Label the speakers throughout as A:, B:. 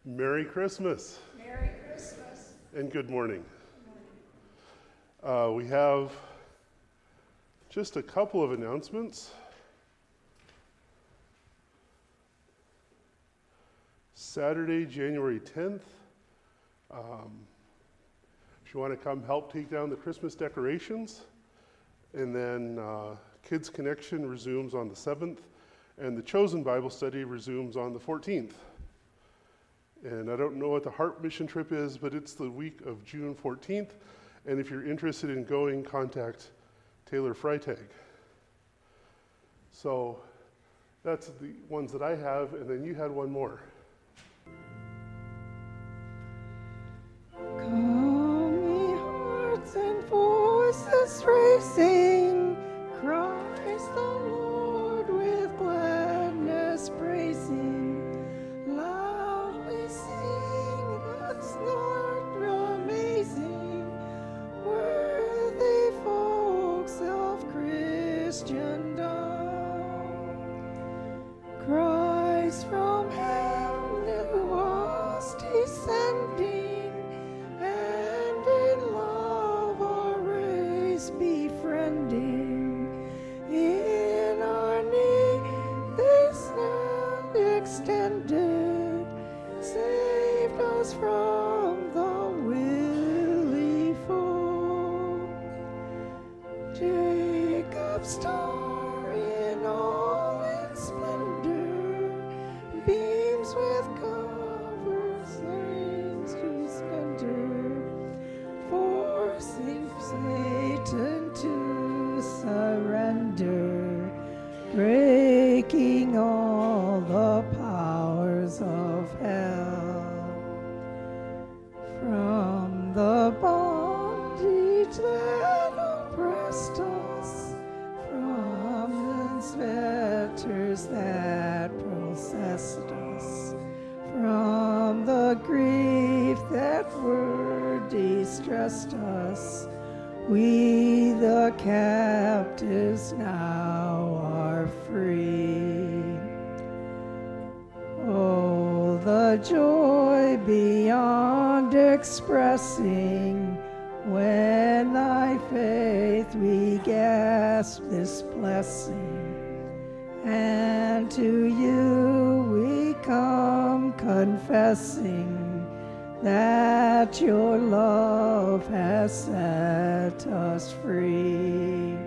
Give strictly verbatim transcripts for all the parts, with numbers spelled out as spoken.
A: Merry Christmas.
B: Merry Christmas.
A: And good morning. Uh, we have just a couple of announcements. Saturday, January tenth. Um, if you want to come help take down the Christmas decorations. And then uh, Kids Connection resumes on the seventh. And the Chosen Bible Study resumes on the fourteenth. And I don't know what the Heart Mission trip is, but it's the week of June fourteenth. And if you're interested in going, contact Taylor Freitag. So that's the ones that I have, and then you had one more.
B: Come, ye hearts and voices raising, Christ the Lord with gladness praising. Loudly sing, that's not amazing, worthy folks of Christendom. Christ from heaven was descending, and in love our race befriending. In our need this hand extended, saved us from the willy foe. Jacob's star in all its splendor beams with cover flames to splendor, forcing Satan to surrender, breaking all the powers of hell. From the bondage that oppressed us, from the fetters that possessed us, from the grief that word distressed us, we the captives now are free. Oh, the joy beyond expressing, when thy faith we gasp this blessing, and to you we come confessing that your love has set us free.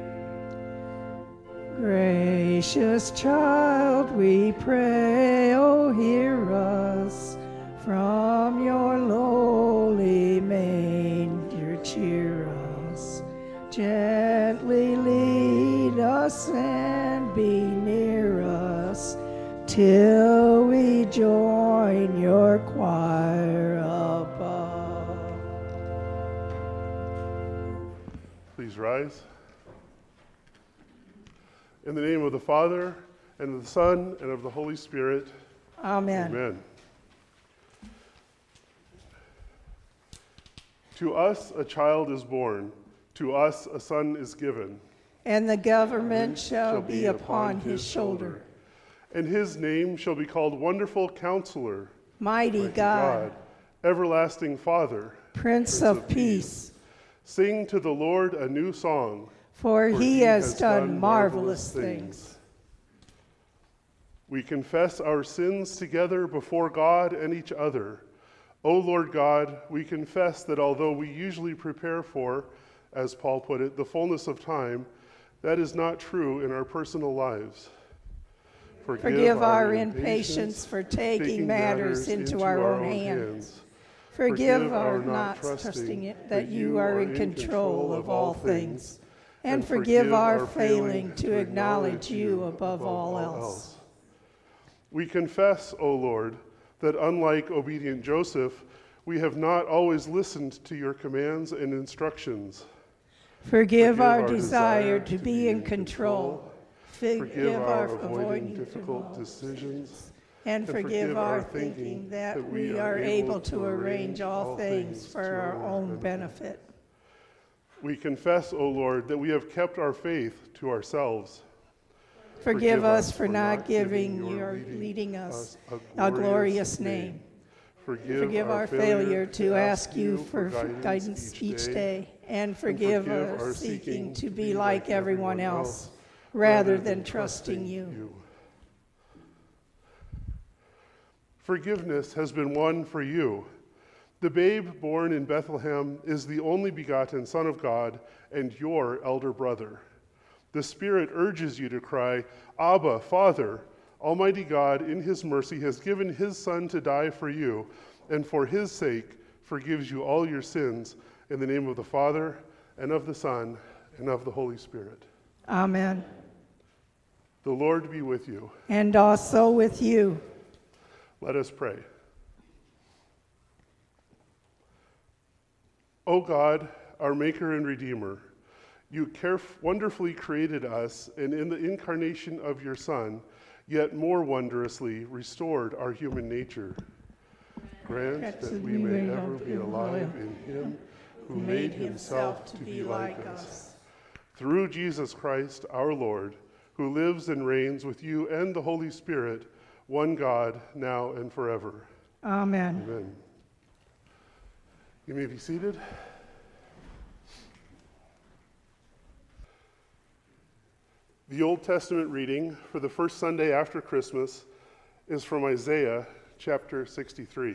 B: Gracious child, we pray, oh, hear us. From your lowly manger cheer us. Gently lead us and be near us, till we join your choir above.
A: Please rise. In the name of the Father, and of the Son, and of the Holy Spirit.
B: Amen.
A: Amen. To us a child is born, to us a son is given.
B: And the government shall, shall be upon his shoulder.
A: And his name shall be called Wonderful Counselor,
B: Mighty, Mighty God,
A: God, Everlasting Father,
B: Prince, Prince of, of Peace.
A: Peace. Sing to the Lord a new song,
B: for, for he, he has, has done, done marvelous things. things.
A: We confess our sins together before God and each other. O Lord God, we confess that although we usually prepare for, as Paul put it, the fullness of time, that is not true in our personal lives.
B: Forgive, Forgive our, our impatience for taking, taking matters into, into our, our own hands. hands. Forgive, Forgive our not trusting it, that you are in control of all things. And forgive our failing to acknowledge you above all else.
A: We confess, O Lord, that unlike obedient Joseph, we have not always listened to your commands and instructions.
B: Forgive, Forgive our, our desire to be in control. Forgive,
A: forgive our avoiding difficult decisions.
B: And, and forgive our thinking that, that we are able to arrange all things for our own benefit.
A: We confess, O Lord, that we have kept our faith to ourselves.
B: Forgive us for not giving your leading us a glorious name.
A: Forgive,
B: forgive our, our failure to ask you for guidance, guidance each, each day, day, and forgive, and forgive our seeking to be like everyone else, rather than trusting you. you.
A: Forgiveness has been won for you. The babe born in Bethlehem is the only begotten Son of God and your elder brother. The Spirit urges you to cry, Abba, Father. Almighty God, in his mercy, has given his Son to die for you, and for his sake forgives you all your sins, in the name of the Father, and of the Son, and of the Holy Spirit.
B: Amen.
A: The Lord be with you.
B: And also with you.
A: Let us pray. O God, our Maker and Redeemer, you caref- wonderfully created us, and in the incarnation of your Son, yet more wondrously restored our human nature. Grant that, that we may ever be alive in him who made himself to be like us. Through Jesus Christ our Lord, who lives and reigns with you and the Holy Spirit, one God, now and forever.
B: Amen.
A: Amen. You may be seated. The Old Testament reading for the first Sunday after Christmas is from Isaiah chapter sixty-three.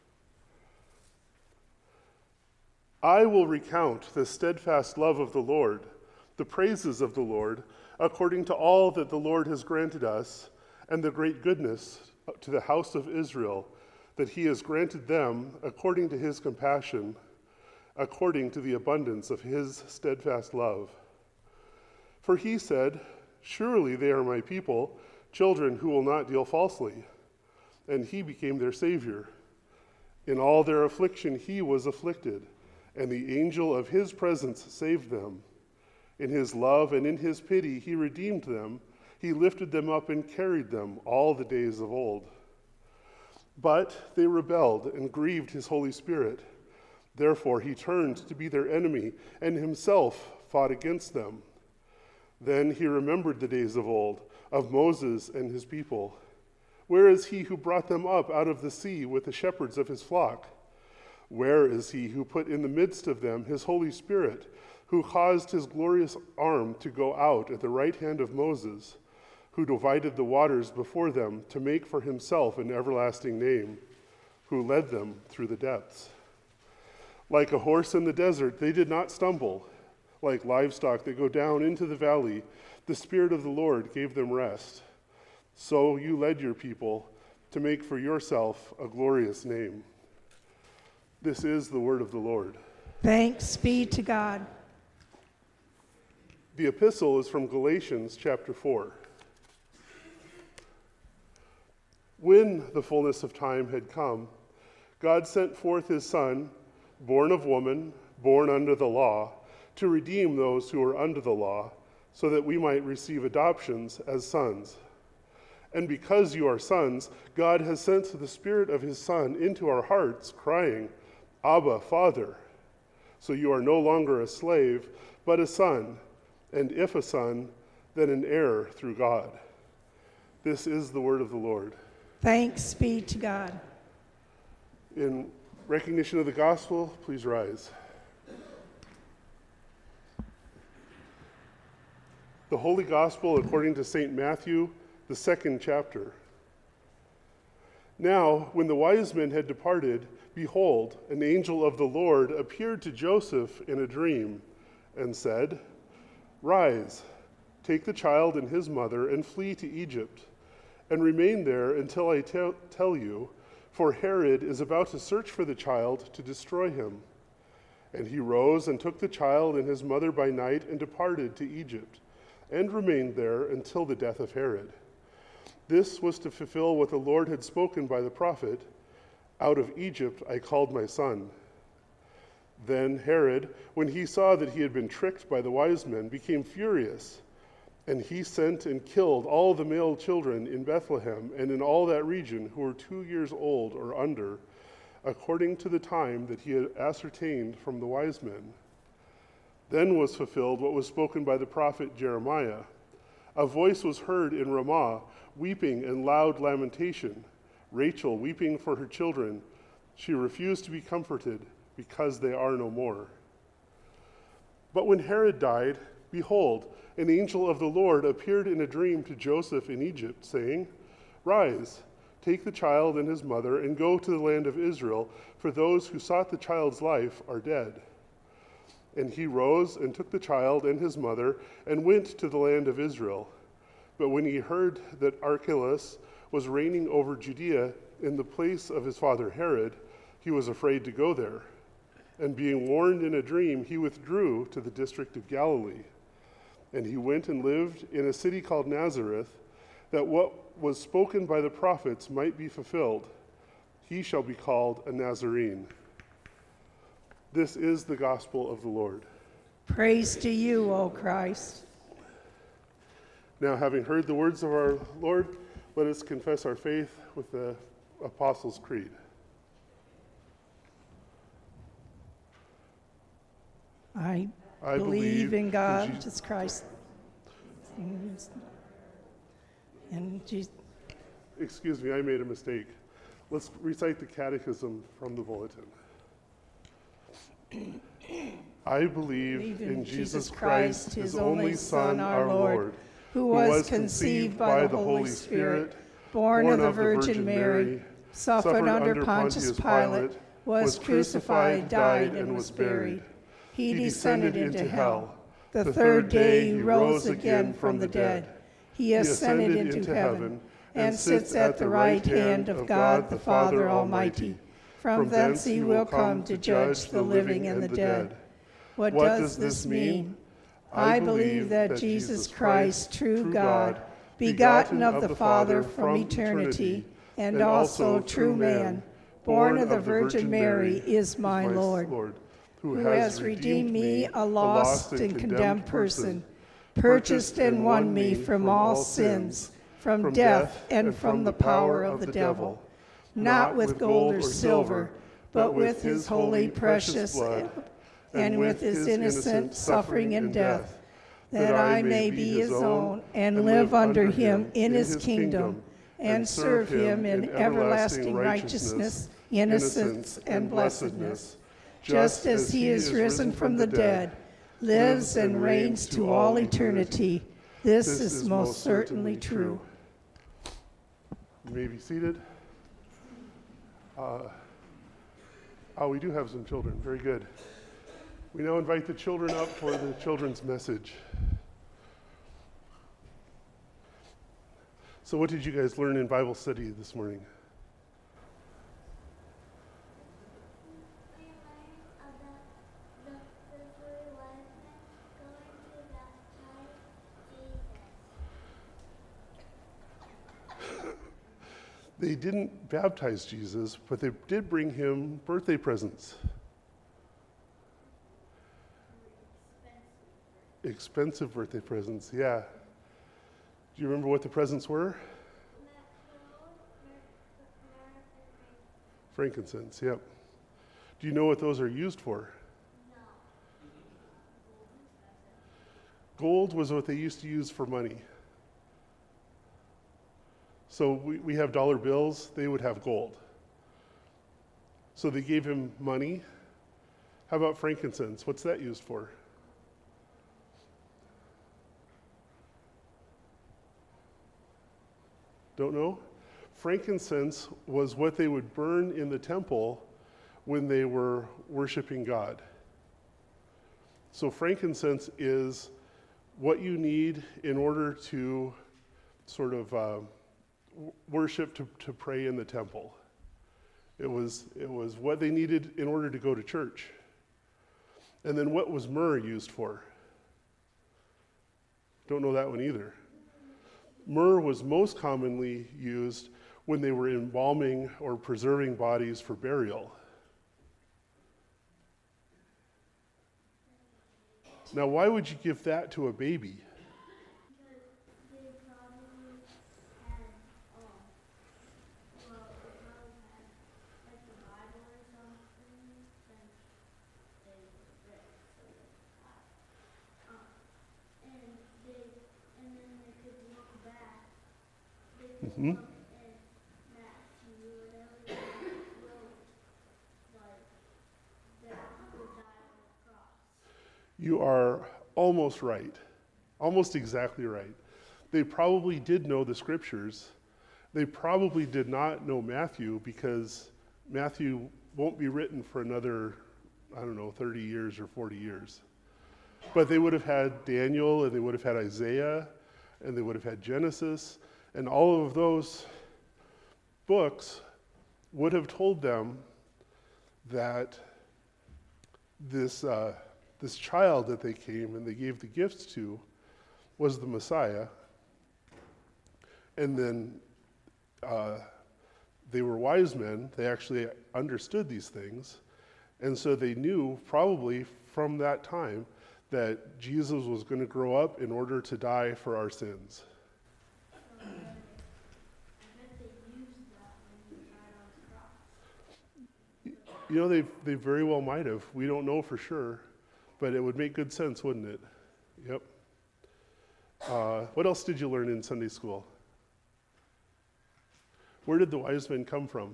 A: I will recount the steadfast love of the Lord, the praises of the Lord, according to all that the Lord has granted us, and the great goodness to the house of Israel, that he has granted them according to his compassion, according to the abundance of his steadfast love. For he said, surely they are my people, children who will not deal falsely. And he became their Savior. In all their affliction he was afflicted, and the angel of his presence saved them. In his love and in his pity he redeemed them. He lifted them up and carried them all the days of old. But they rebelled and grieved his Holy Spirit. Therefore he turned to be their enemy, and himself fought against them. Then he remembered the days of old, of Moses and his people. Where is he who brought them up out of the sea with the shepherds of his flock? Where is he who put in the midst of them his Holy Spirit, who caused his glorious arm to go out at the right hand of Moses, who divided the waters before them to make for himself an everlasting name, who led them through the depths? Like a horse in the desert, they did not stumble. Like livestock that go down into the valley, the Spirit of the Lord gave them rest. So you led your people to make for yourself a glorious name. This is the word of the Lord.
B: Thanks be to God.
A: The epistle is from Galatians chapter four. When the fullness of time had come, God sent forth his Son, born of woman, born under the law, to redeem those who are under the law, so that we might receive adoptions as sons. And because you are sons, God has sent the Spirit of his Son into our hearts, crying, Abba, Father. So you are no longer a slave, but a son, and if a son, then an heir through God. This is the word of the Lord.
B: Thanks be to God.
A: In recognition of the gospel, please rise. The Holy Gospel according to Saint Matthew, the second chapter. Now, when the wise men had departed, behold, an angel of the Lord appeared to Joseph in a dream and said, Rise, take the child and his mother and flee to Egypt, and remain there until I te- tell you, for Herod is about to search for the child to destroy him. And he rose and took the child and his mother by night and departed to Egypt, and remained there until the death of Herod. This was to fulfill what the Lord had spoken by the prophet, Out of Egypt I called my son. Then Herod, when he saw that he had been tricked by the wise men, became furious, and he sent and killed all the male children in Bethlehem and in all that region who were two years old or under, according to the time that he had ascertained from the wise men. Then was fulfilled what was spoken by the prophet Jeremiah. A voice was heard in Ramah, weeping and loud lamentation, Rachel weeping for her children, She refused to be comforted because they are no more. But when Herod died, behold, an angel of the Lord appeared in a dream to Joseph in Egypt, saying, Rise, take the child and his mother, and go to the land of Israel, for those who sought the child's life are dead. And he rose and took the child and his mother, and went to the land of Israel. But when he heard that Archelaus was reigning over Judea in the place of his father Herod, he was afraid to go there. And being warned in a dream, he withdrew to the district of Galilee. And he went and lived in a city called Nazareth, that what was spoken by the prophets might be fulfilled. He shall be called a Nazarene. This is the gospel of the Lord.
B: Praise to you, O Christ.
A: Now, having heard the words of our Lord, let us confess our faith with the Apostles' Creed.
B: I,
A: I
B: believe,
A: believe
B: in God,
A: in
B: Jesus Christ. And Jesus.
A: Excuse me, I made a mistake. Let's recite the catechism from the bulletin. I believe, believe in, in Jesus Christ, his only Son, our Lord, who was conceived by the Holy Spirit, born of the Virgin Mary, suffered under Pontius Pilate, was crucified, died, and was buried. He descended into hell. The third day he rose again from the dead. He ascended into heaven and sits at the right hand of God the Father Almighty. From thence he will come to judge the living and the dead. What does this mean? I believe that Jesus Christ, true God, begotten of the Father from eternity, and also true man, born of the Virgin Mary, is my Lord, who has redeemed me, a lost and condemned person, purchased and won me from all sins, from death and from the power of the devil, not with gold or silver, but with his holy precious blood, and with his innocent suffering and death, that I may be his own and live under him in his kingdom, and serve him in everlasting righteousness, innocence, and blessedness, just as he is risen from the dead, lives and reigns to all eternity. This is most certainly true. You may be seated. Uh, oh, we do have some children. Very good. We now invite the children up for the children's message. So what did you guys learn in Bible study this morning? They didn't baptize Jesus, but they did bring him birthday presents. Expensive birthday presents, yeah. Do you remember what the presents were? Frankincense, yep. Do you know what those are used for? No. Gold was what they used to use for money. So we, we have dollar bills, they would have gold. So they gave him money. How about frankincense? What's that used for? Don't know? Frankincense was what they would burn in the temple when they were worshiping God. So frankincense is what you need in order to sort of uh, worship, to, to pray in the temple. It was, it was what they needed in order to go to church. And then what was myrrh used for? Don't know that one either. Myrrh was most commonly used when they were embalming or preserving bodies for burial. Now, why would you give that to a baby? Mm-hmm. You are almost right, almost exactly right. They probably did know the scriptures. They probably did not know Matthew because Matthew won't be written for another, I don't know, thirty years or forty years. But they would have had Daniel, and they would have had Isaiah, and they would have had Genesis, and all of those books would have told them that this uh, this child that they came and they gave the gifts to was the Messiah. And then uh, they were wise men. They actually understood these things. And so they knew probably from that time that Jesus was going to grow up in order to die for our sins. You know, they they very well might have. We don't know for sure, but it would make good sense, wouldn't it? Yep. Uh, what else did you learn in Sunday school? Where did the wise men come from?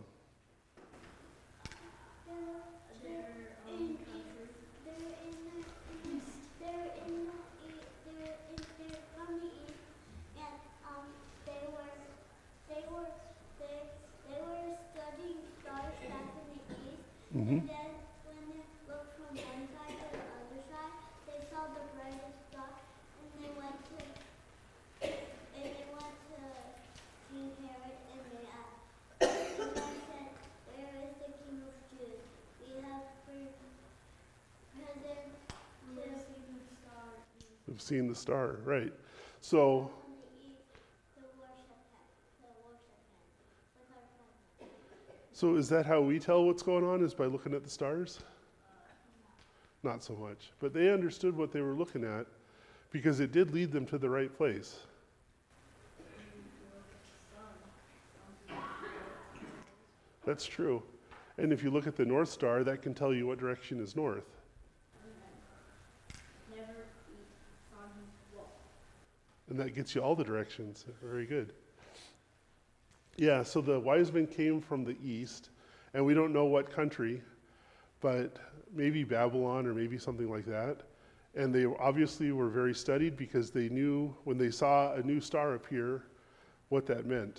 C: Mm-hmm. And then when they looked from one side to the other side, they saw the brightest star, and they went to and they went to King Herod, and they asked, and they said, "Where is the King of Jews? We have present we've seen the star."
A: We've seen the star, right? So. So is that how we tell what's going on, is by looking at the stars? Not so much. But they understood what they were looking at because it did lead them to the right place. That's true. And if you look at the North Star, that can tell you what direction is north. And that gets you all the directions. Very good. Yeah, so the wise men came from the east, and we don't know what country, but maybe Babylon or maybe something like that. And they obviously were very studied because they knew when they saw a new star appear what that meant.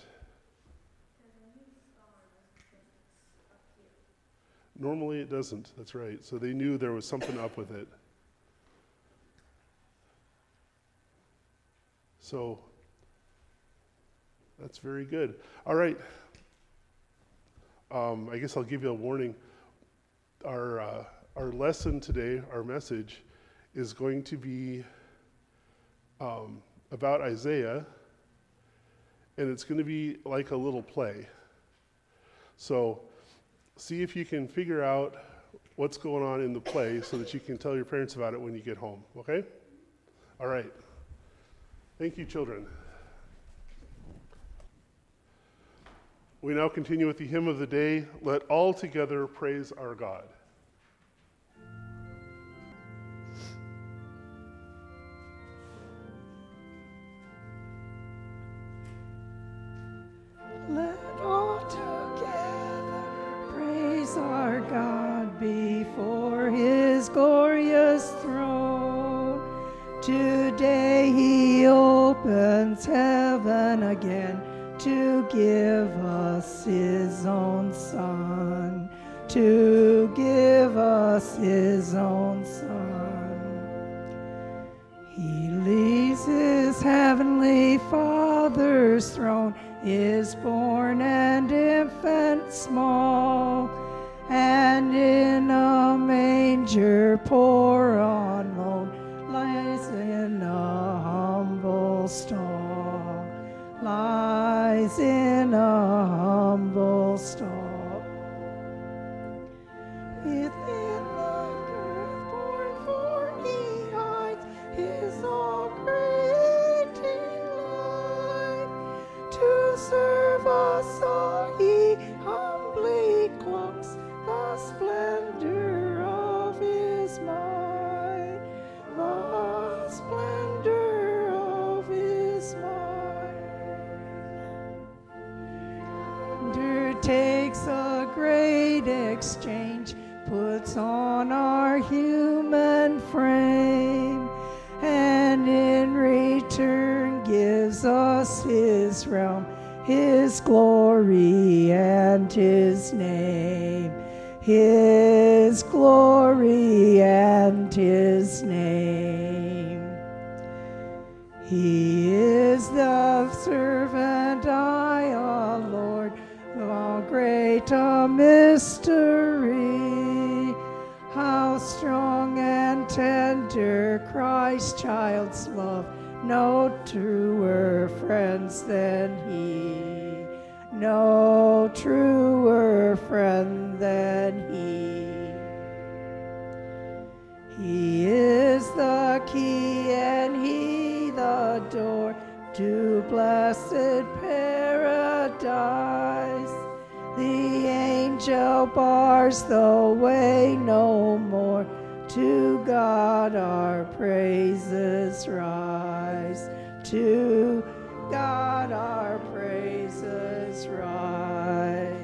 A: Normally it doesn't, that's right. So they knew there was something up with it. So that's very good. All right. Um, I guess I'll give you a warning. Our uh, our lesson today, our message, is going to be um, about Isaiah, and it's going to be like a little play. So see if you can figure out what's going on in the play so that you can tell your parents about it when you get home, okay? All right. Thank you, children. We now continue with the hymn of the day, Let All Together Praise Our God.
B: Let all together praise our God before his glorious throne. Today he opens heaven again to give us his own Son, to give us his own Son. He leaves his heavenly Father's throne, is born and infant small, and in a manger poor on loan lies in a humble stall, lies in a humble stall. Within the earth born for he hides his all creating life. To serve us all he humbly cloaks the splendor of his might, the splendor of his might. Undertakes a great exchange, puts on our human frame, and in return gives us his realm, his glory, and his name. His glory and his name. He is the servant, I, a Lord, how great a mystery, how strong and tender Christ child's love, no truer friends than he, no truer friend than he. He is the key and he the door to blessed paradise. The angel bars the way no more, to God our praises rise, to God our praises rise.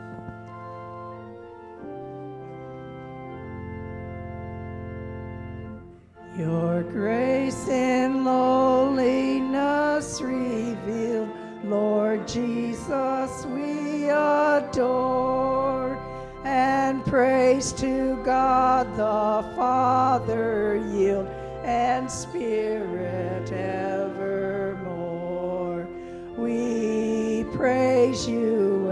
B: Your grace in lowliness revealed, Lord Jesus, we adore, and praise to God the Father yield, and Spirit evermore. We praise you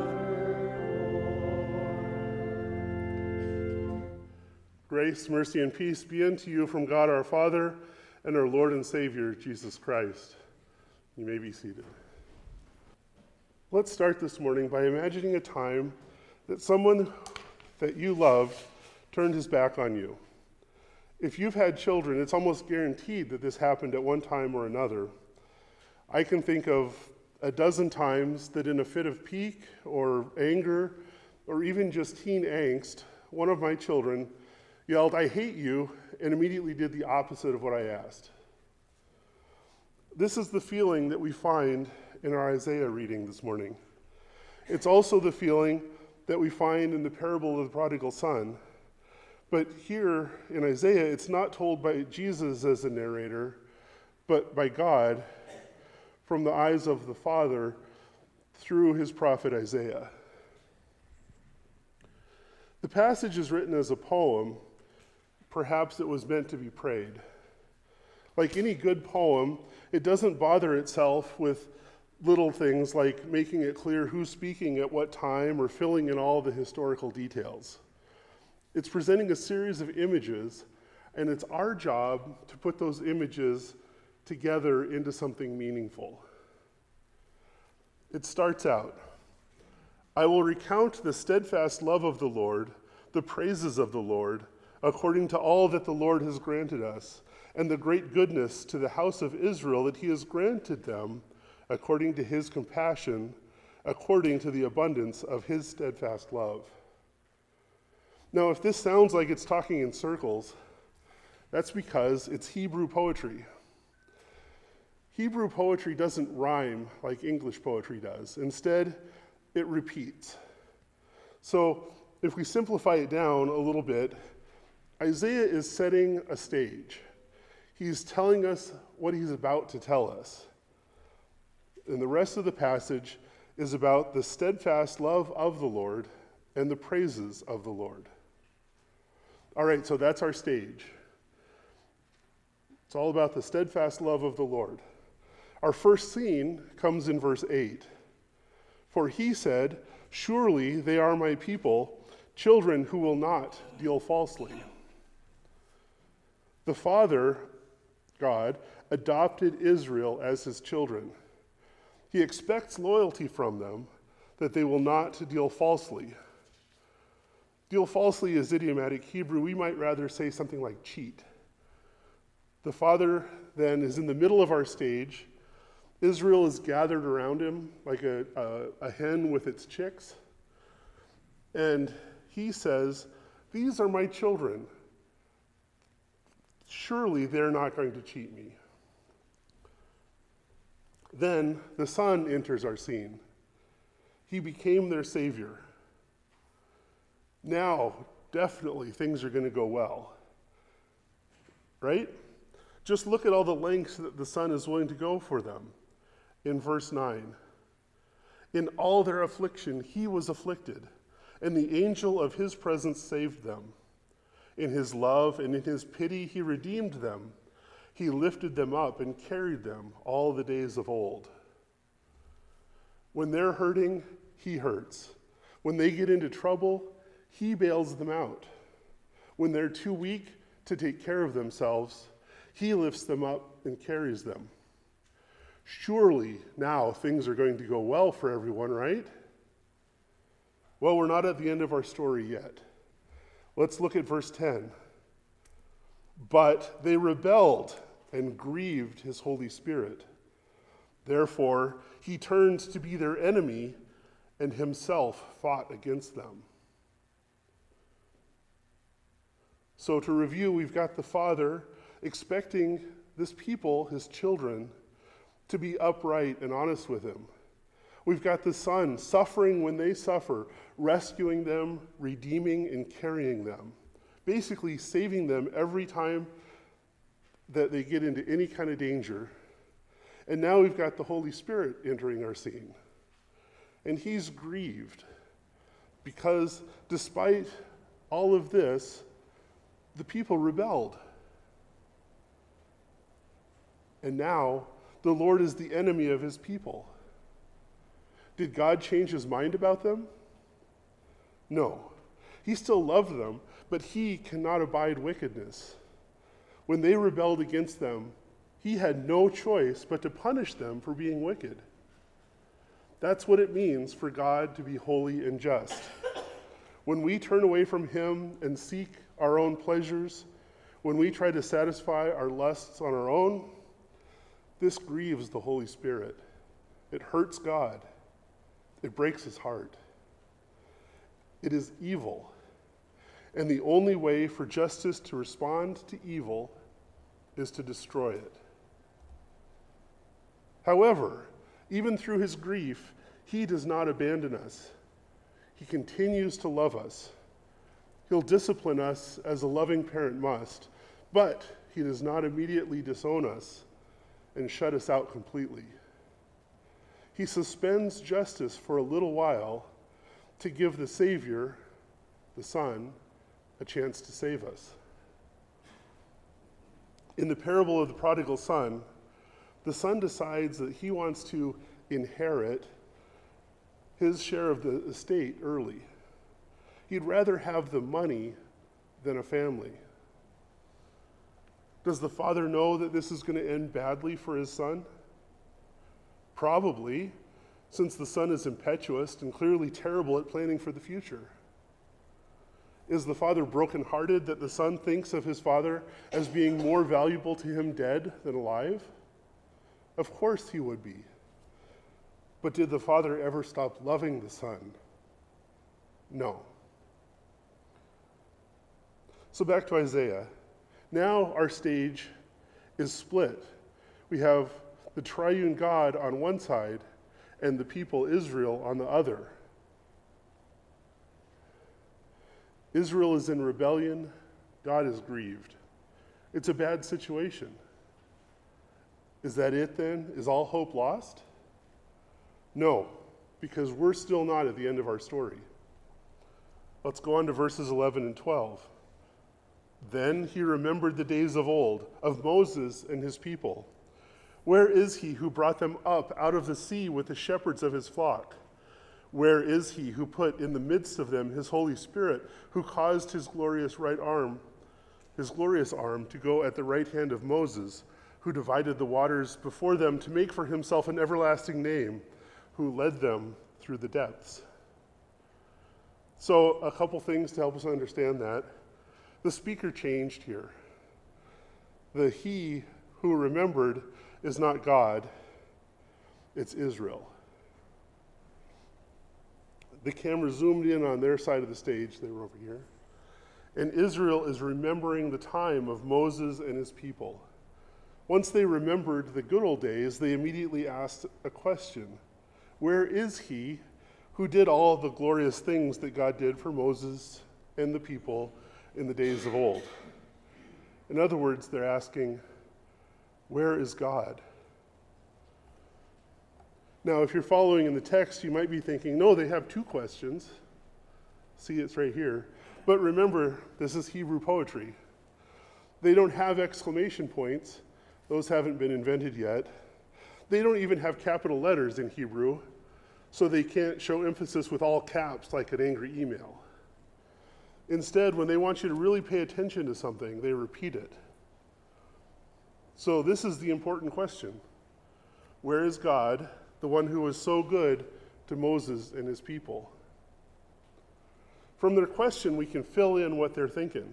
B: evermore.
A: Grace, mercy, and peace be unto you from God our Father and our Lord and Savior, Jesus Christ. You may be seated. Let's start this morning by imagining a time that someone that you loved turned his back on you. If you've had children, it's almost guaranteed that this happened at one time or another. I can think of a dozen times that in a fit of pique or anger or even just teen angst, one of my children yelled, "I hate you," and immediately did the opposite of what I asked. This is the feeling that we find in our Isaiah reading this morning. It's also the feeling that we find in the parable of the prodigal son. But here in Isaiah, it's not told by Jesus as a narrator, but by God from the eyes of the Father through his prophet Isaiah. The passage is written as a poem. Perhaps it was meant to be prayed. Like any good poem, it doesn't bother itself with little things like making it clear who's speaking at what time or filling in all the historical details. It's presenting a series of images, and it's our job to put those images together into something meaningful. It starts out, "I will recount the steadfast love of the Lord, the praises of the Lord, according to all that the Lord has granted us, and the great goodness to the house of Israel that he has granted them, according to his compassion, according to the abundance of his steadfast love." Now, if this sounds like it's talking in circles, that's because it's Hebrew poetry. Hebrew poetry doesn't rhyme like English poetry does. Instead, it repeats. So, if we simplify it down a little bit, Isaiah is setting a stage. He's telling us what he's about to tell us. And the rest of the passage is about the steadfast love of the Lord and the praises of the Lord. All right, so that's our stage. It's all about the steadfast love of the Lord. Our first scene comes in verse eight. "For he said, surely they are my people, children who will not deal falsely." The Father, God, adopted Israel as his children. He expects loyalty from them, that they will not deal falsely. Deal falsely is idiomatic Hebrew. We might rather say something like cheat. The Father then is in the middle of our stage. Israel is gathered around him like a, a, a hen with its chicks. And he says, "These are my children. Surely they're not going to cheat me." Then the Son enters our scene. He became their Savior. Now, definitely things are going to go well. Right? Just look at all the lengths that the Son is willing to go for them. In verse nine, in all their affliction, he was afflicted, and the angel of his presence saved them. In his love and in his pity, he redeemed them. He lifted them up and carried them all the days of old. When they're hurting, he hurts. When they get into trouble, he bails them out. When they're too weak to take care of themselves, he lifts them up and carries them. Surely now things are going to go well for everyone, right? Well, we're not at the end of our story yet. Let's look at verse ten. But they rebelled and grieved his Holy Spirit. Therefore, he turned to be their enemy and himself fought against them. So to review, we've got the Father expecting this people, his children, to be upright and honest with him. We've got the Son suffering when they suffer, rescuing them, redeeming, and carrying them. Basically saving them every time that they get into any kind of danger. And now we've got the Holy Spirit entering our scene. And he's grieved because despite all of this, the people rebelled. And now the Lord is the enemy of his people. Did God change his mind about them? No. He still loved them, but he cannot abide wickedness. When they rebelled against them, he had no choice but to punish them for being wicked. That's what it means for God to be holy and just. When we turn away from him and seek our own pleasures, when we try to satisfy our lusts on our own, this grieves the Holy Spirit. It hurts God. It breaks his heart. It is evil. And the only way for justice to respond to evil is to destroy it. However, even through his grief, he does not abandon us. He continues to love us. He'll discipline us as a loving parent must, but he does not immediately disown us and shut us out completely. He suspends justice for a little while to give the Savior, the Son, a chance to save us. In the parable of the prodigal son, the son decides that he wants to inherit his share of the estate early. He'd rather have the money than a family. Does the father know that this is going to end badly for his son? Probably, since the son is impetuous and clearly terrible at planning for the future. Is the father brokenhearted that the son thinks of his father as being more valuable to him dead than alive? Of course he would be. But did the father ever stop loving the son? No. So back to Isaiah. Now our stage is split. We have the triune God on one side and the people Israel on the other. Israel is in rebellion. God is grieved. It's a bad situation. Is that it then? Is all hope lost? No, because we're still not at the end of our story. Let's go on to verses eleven and twelve. Then he remembered the days of old, of Moses and his people. Where is he who brought them up out of the sea with the shepherds of his flock? Where is he who put in the midst of them his Holy Spirit, who caused his glorious right arm, his glorious arm to go at the right hand of Moses, who divided the waters before them to make for himself an everlasting name, who led them through the depths? So a couple things to help us understand that. The speaker changed here. The he who remembered is not God, it's Israel. The camera zoomed in on their side of the stage, they were over here, and Israel is remembering the time of Moses and his people. Once they remembered the good old days, they immediately asked a question. Where is he who did all the glorious things that God did for Moses and the people in the days of old. In other words, they're asking, where is God? Now, if you're following in the text, you might be thinking, no, they have two questions. See, it's right here. But remember, this is Hebrew poetry. They don't have exclamation points. Those haven't been invented yet. They don't even have capital letters in Hebrew, so they can't show emphasis with all caps like an angry email. Instead, when they want you to really pay attention to something, they repeat it. So this is the important question. Where is God, the one who was so good to Moses and his people? From their question, we can fill in what they're thinking.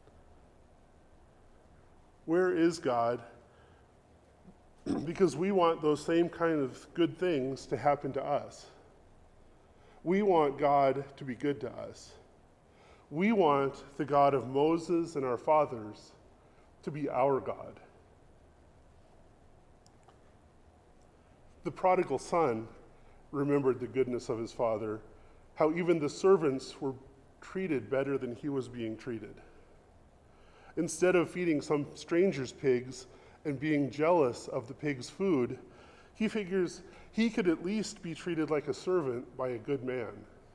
A: Where is God? Because we want those same kind of good things to happen to us. We want God to be good to us. We want the God of Moses and our fathers to be our God. The prodigal son remembered the goodness of his father, how even the servants were treated better than he was being treated. Instead of feeding some stranger's pigs and being jealous of the pig's food, he figures he could at least be treated like a servant by a good man.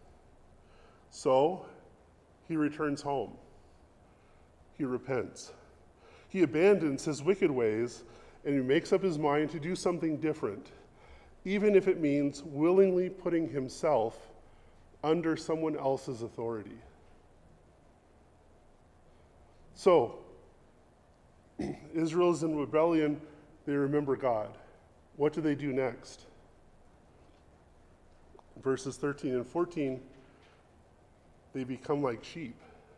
A: So he returns home. He repents. He abandons his wicked ways and he makes up his mind to do something different, even if it means willingly putting himself under someone else's authority. So, Israel's in rebellion, they remember God. What do they do next? Verses thirteen and fourteen, they become like sheep.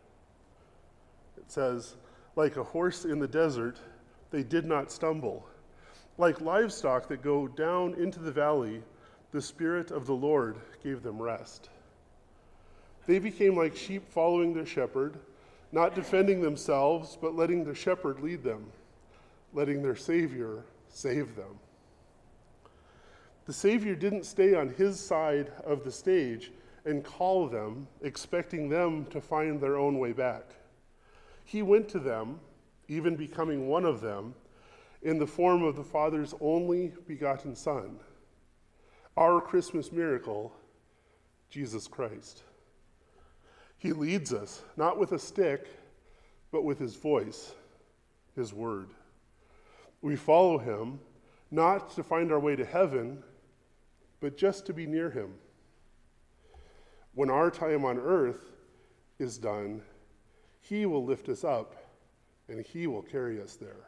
A: It says, like a horse in the desert, they did not stumble. Like livestock that go down into the valley, the Spirit of the Lord gave them rest. They became like sheep following their shepherd, not defending themselves, but letting their shepherd lead them, letting their Savior save them. The Savior didn't stay on his side of the stage and call them, expecting them to find their own way back. He went to them, even becoming one of them, in the form of the Father's only begotten Son, our Christmas miracle, Jesus Christ. He leads us, not with a stick, but with his voice, his word. We follow him, not to find our way to heaven, but just to be near him. When our time on earth is done, he will lift us up, and he will carry us there.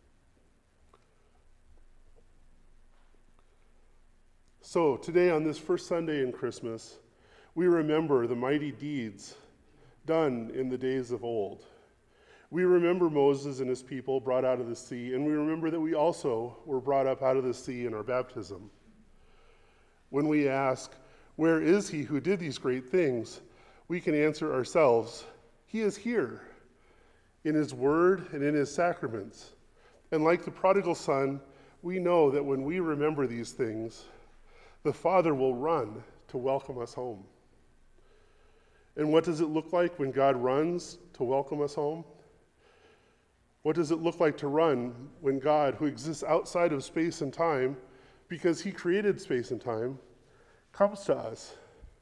A: So today, on this first Sunday in Christmas, we remember the mighty deeds done in the days of old. We remember Moses and his people brought out of the sea, and we remember that we also were brought up out of the sea in our baptism. When we ask, where is he who did these great things? We can answer ourselves, he is here, in his word and in his sacraments. And like the prodigal son, we know that when we remember these things, the Father will run to welcome us home. And what does it look like when God runs to welcome us home? What does it look like to run when God, who exists outside of space and time, because he created space and time, comes to us?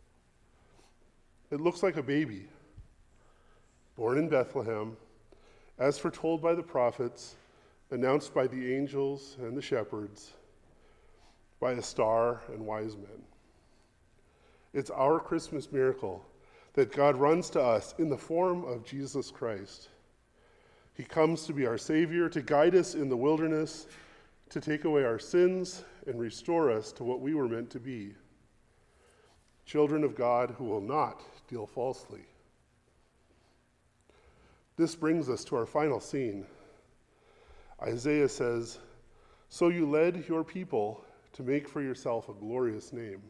A: It looks like a baby, born in Bethlehem, as foretold by the prophets, announced by the angels and the shepherds, by a star and wise men. It's our Christmas miracle that God runs to us in the form of Jesus Christ. He comes to be our Savior, to guide us in the wilderness, to take away our sins and restore us to what we were meant to be, children of God who will not deal falsely. This brings us to our final scene. Isaiah says, "So you led your people to make for yourself a glorious name."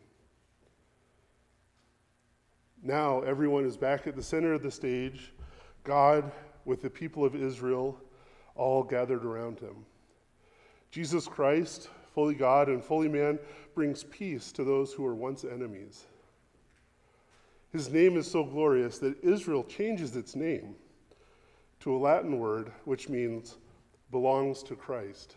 A: Now everyone is back at the center of the stage, God with the people of Israel all gathered around him. Jesus Christ, fully God and fully man, brings peace to those who were once enemies. His name is so glorious that Israel changes its name to a Latin word which means belongs to Christ.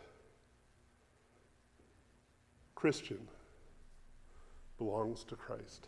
A: Christian belongs to Christ.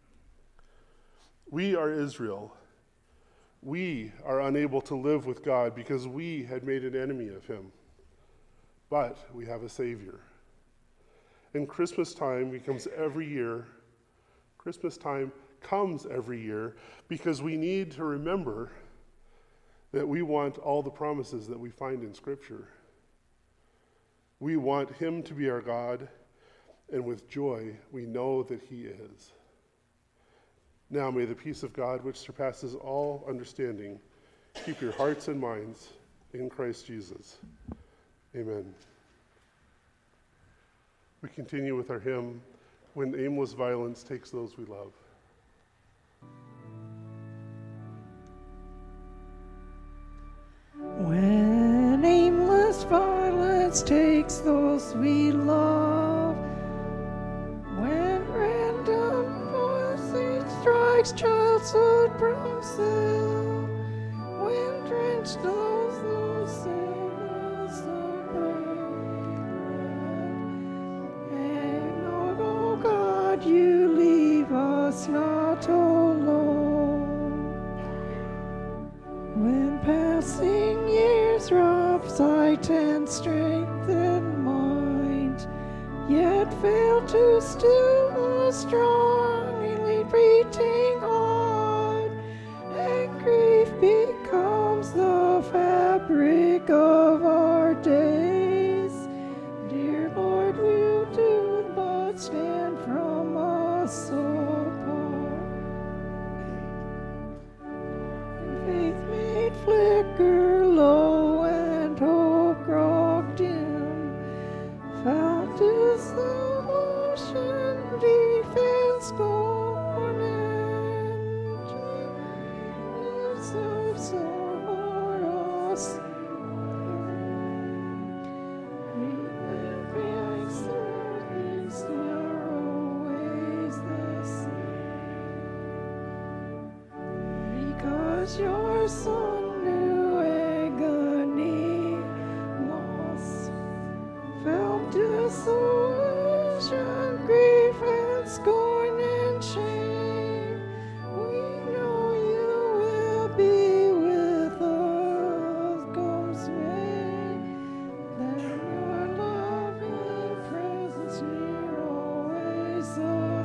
A: We are Israel. We are unable to live with God because we had made an enemy of him. But we have a Savior. And Christmas time becomes every year. Christmas time comes every year because we need to remember that we want all the promises that we find in Scripture. We want him to be our God, and with joy we know that he is. Now may the peace of God, which surpasses all understanding, keep your hearts and minds in Christ Jesus. Amen. We continue with our hymn, When Aimless Violence Takes Those We Love.
B: When aimless violence takes those we love, when random poison strikes childhood promises, when drenched knows those sailors of and oh God, you leave us not alone. When passing years rob sight and strength and mind, yet fail to still a strongly beating heart, and grief becomes the fabric of our days. Dear Lord, will do but stand from us apart. And faith made flicker low and hope grow dim, found is the ocean defense scorn and dreams of sorrow. Remembering certain narrow ways the sea, because your son knew agony, loss, felt desolation, grief and scorn and shame. We know you will be with us, comes May. Then your loving presence near, always the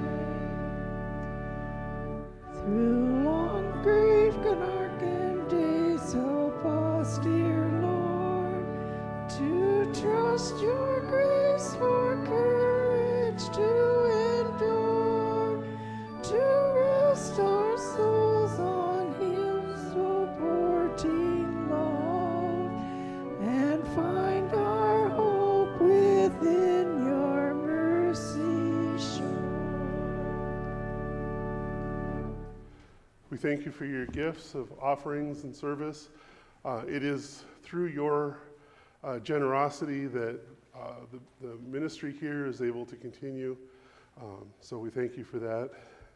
B: same. Through long grief, darkened days, help us, dear Lord, to trust your grace for courage to endure, to rest our souls on him, supporting love, and find our hope within your mercy shore.
A: We thank you for your gifts of offerings and service. Uh, it is through your uh, generosity that uh, the, the ministry here is able to continue. Um, so we thank you for that.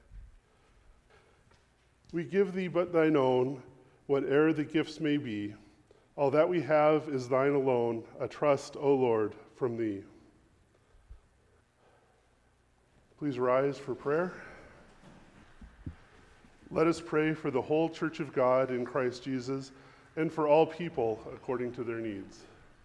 A: We give thee but thine own, whate'er the gifts may be. All that we have is thine alone, a trust, O Lord, from thee. Please rise for prayer. Let us pray for the whole Church of God in Christ Jesus and for all people according to their needs.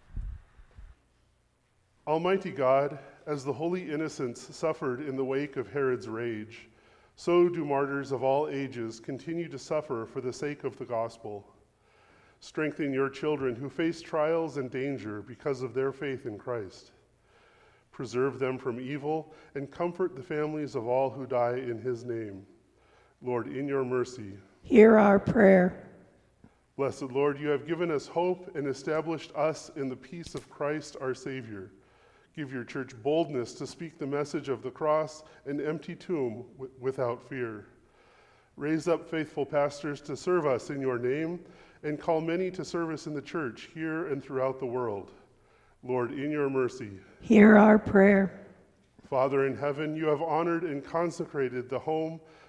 A: Almighty God, as the holy innocents suffered in the wake of Herod's rage, so do martyrs of all ages continue to suffer for the sake of the gospel. Strengthen your children who face trials and danger because of their faith in Christ. Preserve them from evil and comfort the families of all who die in his name. Lord, in your mercy,
B: hear our prayer.
A: Blessed Lord, you have given us hope and established us in the peace of Christ our Savior. Give your church boldness to speak the message of the cross and empty tomb w- without fear. Raise up faithful pastors to serve us in your name and call many to service in the church here and throughout the world. Lord, in your mercy,
B: hear our prayer.
A: Father in heaven, you have honored and consecrated the home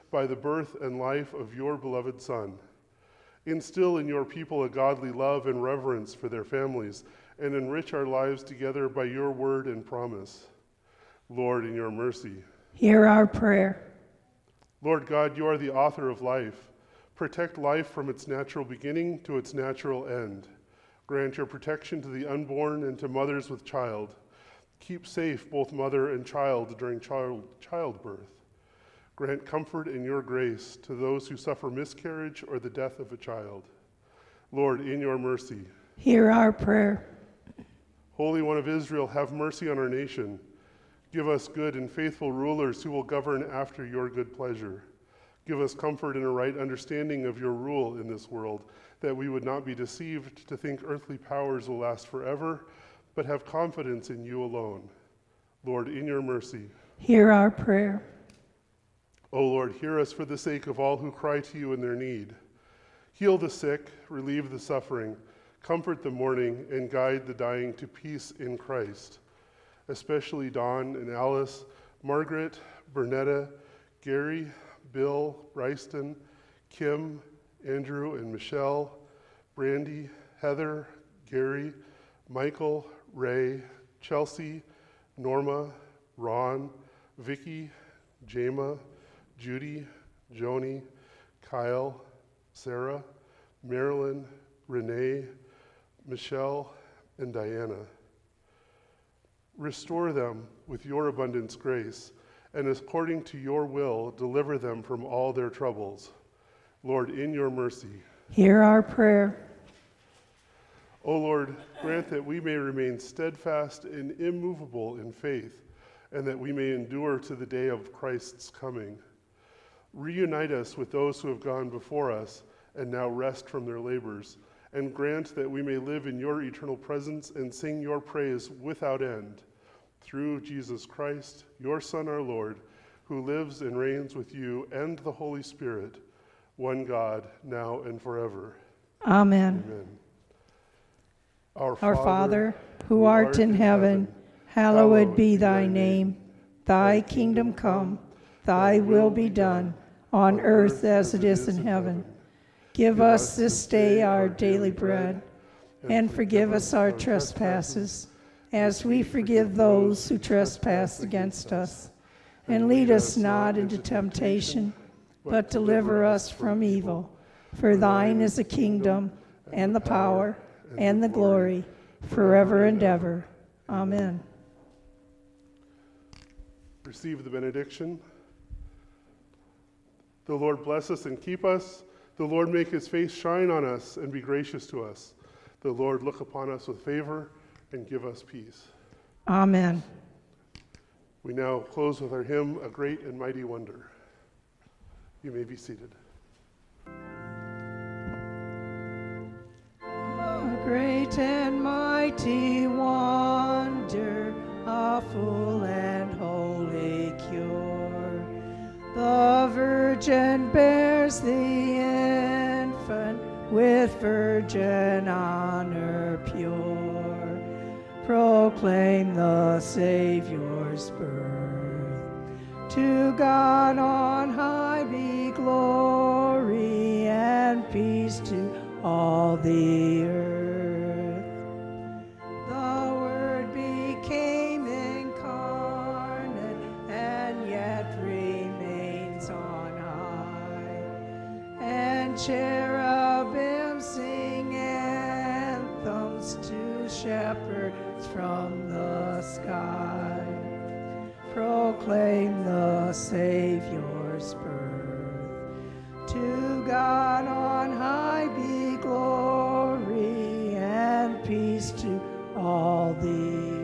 A: by the birth and life of your beloved Son. Instill in your people a godly love and reverence for their families, and enrich our lives together by your word and promise. Lord, in your mercy,
B: hear our prayer.
A: Lord God, you are the author of life. Protect life from its natural beginning to its natural end. Grant your protection to the unborn and to mothers with child. Keep safe both mother and child during child, childbirth. Grant comfort in your grace to those who suffer miscarriage or the death of a child. Lord, in your mercy,
B: hear our prayer.
A: Holy One of Israel, have mercy on our nation. Give us good and faithful rulers who will govern after your good pleasure. Give us comfort and a right understanding of your rule in this world, that we would not be deceived to think earthly powers will last forever, but have confidence in you alone. Lord, in your mercy,
B: hear our prayer.
A: O Lord, hear us for the sake of all who cry to you in their need. Heal the sick, relieve the suffering, comfort the mourning, and guide the dying to peace in Christ. Especially Dawn and Alice, Margaret, Bernetta, Gary, Bill, Bryston, Kim, Andrew and Michelle, Brandy, Heather, Gary, Michael, Ray, Chelsea, Norma, Ron, Vicky, Jama, Judy, Joni, Kyle, Sarah, Marilyn, Renee, Michelle, and Diana. Restore them with your abundance grace, and according to your will, deliver them from all their troubles. Lord, in your mercy,
B: hear our prayer.
A: O Lord, grant that we may remain steadfast and immovable in faith, and that we may endure to the day of Christ's coming. Reunite us with those who have gone before us and now rest from their labors, and grant that we may live in your eternal presence and sing your praise without end. Through Jesus Christ, your Son, our Lord, who lives and reigns with you and the Holy Spirit, one God, now and forever.
B: Amen.
A: Amen. Our,
B: Our Father, who art in heaven, hallowed be thy name. Thy kingdom come, thy will be done, on earth as it is in heaven. Give us this day our daily bread, and forgive us our trespasses, as we forgive those who trespass against us. And lead us not into temptation, but deliver us from evil. For thine is the kingdom, and the power, and the glory, forever and ever. Amen.
A: Receive the benediction. The Lord bless us and keep us. The Lord make his face shine on us and be gracious to us. The Lord look upon us with favor and give us peace.
B: Amen.
A: We now close with our hymn, A Great and Mighty Wonder. You may be seated.
B: A great and mighty wonder, a full and holy cure. The Virgin bears the infant with virgin honor pure. Proclaim the Savior's birth. To God on high be glory and peace to all the earth. The Word became incarnate and yet remains on high. And cherubim sing anthems to shepherds from the sky. Proclaim the Savior's birth. To God on high be glory and peace to all the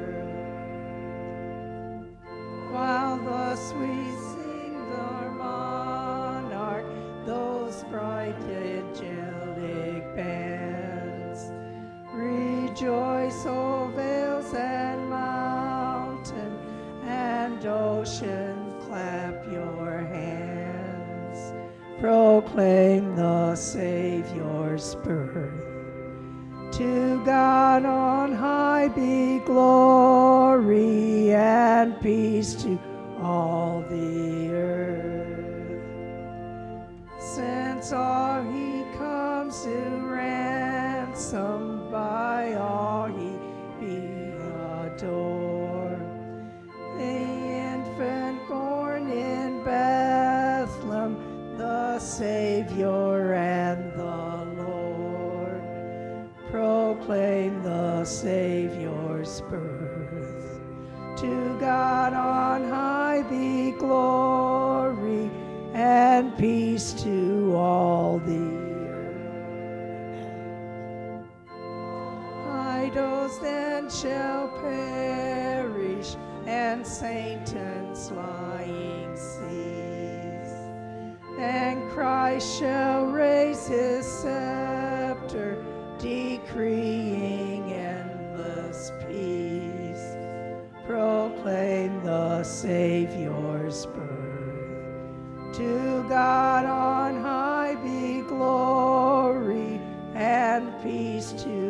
B: earth. While thus we sing the monarch, those bright angelic bands, rejoice, O vales and mountain and ocean, clap your hands. Proclaim the Savior's birth. To God on high be glory and peace to all the earth. hands all he comes to ransom, by all he be adored. The infant born in Bethlehem, the Savior and the Lord, proclaim the Savior's birth. To God on high be glory, and peace to all the earth. Idols then shall perish, and Satan's lying cease, and Christ shall raise his scepter, decreeing endless peace. Proclaim the Savior's birth. To God on high be glory, and peace to